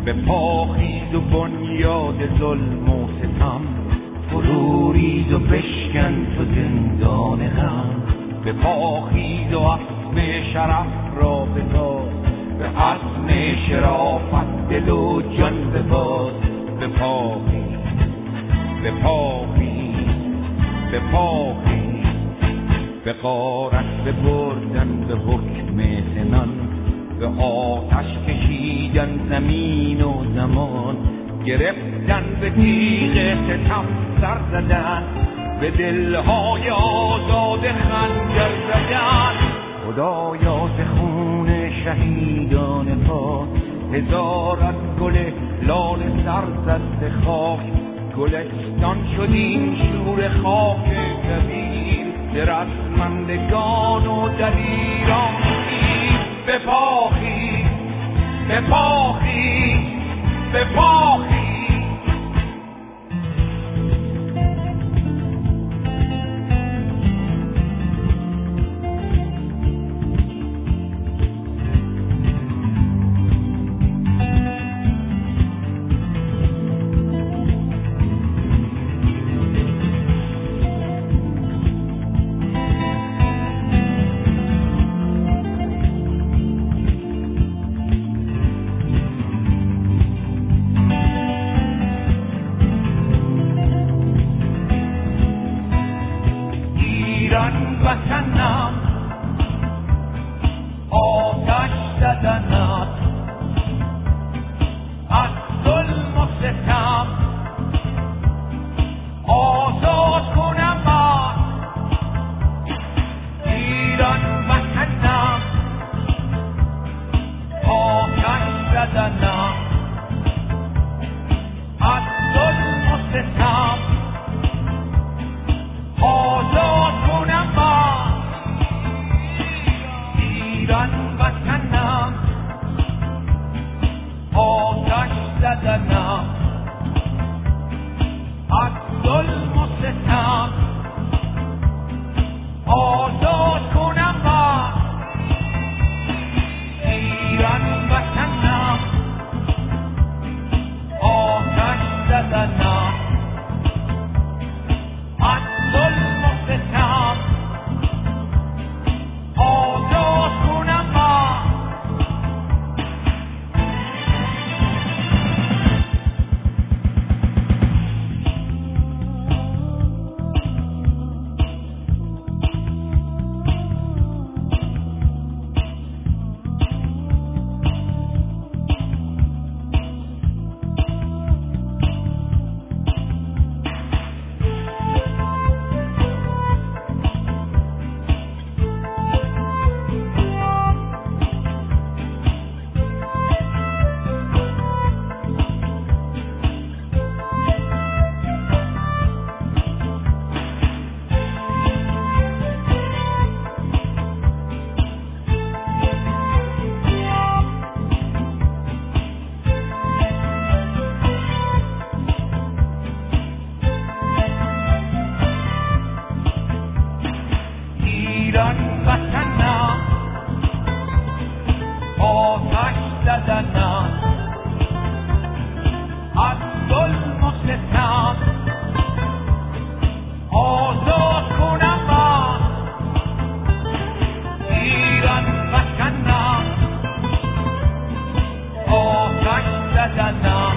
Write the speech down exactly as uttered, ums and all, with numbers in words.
به پاخیز و بنیاد ظلم و ستم، فرو ریز و بشکن تو زندان غم. به پاخیز و عزم شرف را بساز، به عزم شرافت دل و جان بباز. به پاخیز به پاخیز به پاخیز، به غارت ببردن به حکم سنان، به آتش کشیدن زمین و زمان. گرفتن به تیغ ستم سر زدن، به دلهای آزاده خنجر زدن. خدایا ز خون شهیدان پاک، هزارت گل لاله سر زد خاک. گلستان شد این شور خاک کبیر، به رزمندگان و دلیران شیر. بپاخیز بپاخیز بپاخیز. وطنم آتش زدنت، از ظلم و ستم آزاد کنمت. ایران وطنم آتش زدنت، از ظلم و ستم آزاد کنمت. ایران وطنم آتش زدنم، از ظلم و ستم آزاد کنمت. ایران وطنم آتش زدنم، از ظلم و ستم آزاد کنمت. ایران وطنم آتش زدنم، از ظلم و ستم آزاد کنمت. ایران وطنم آتش زدنم،